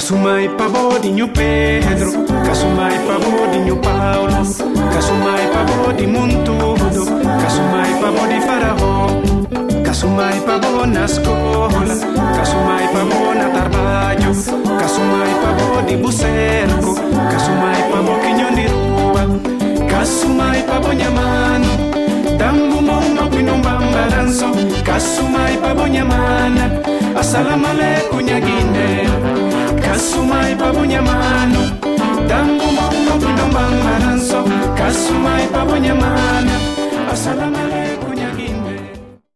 Casumai pabo di Nho Pedro, casumai pabo di Nho Paulo, casumai pabo di Montudo, casumai pabo di Faraó, casumai pabo na escola, casumai pabo na trabalho, casumai pabo di Bucerco, casumai pabo quinhão de rua, casumai pabo nyamano, dambu mono pinumbamba danço, casumai pabo nyamana, assalamu alaikum nyaginde. Kasumai pabunya mano, dambu mono pinumbamba danço, kasumai pabunya mana, assalamu alaikum.